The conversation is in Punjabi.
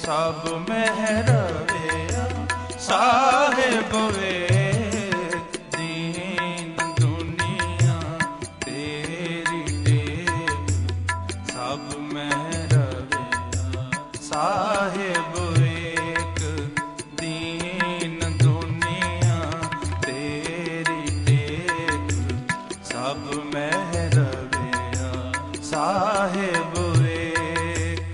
ਸਭ ਮਹਿ ਰਵਿਆ ਸਾਹਿਬ ਵੇ, ਦੀਨ ਦੁਨੀਆ ਤੇਰੀ ਟੇਕ, ਸਭ ਮਹਿ ਰਵਿਆ ਸਾਹਿਬ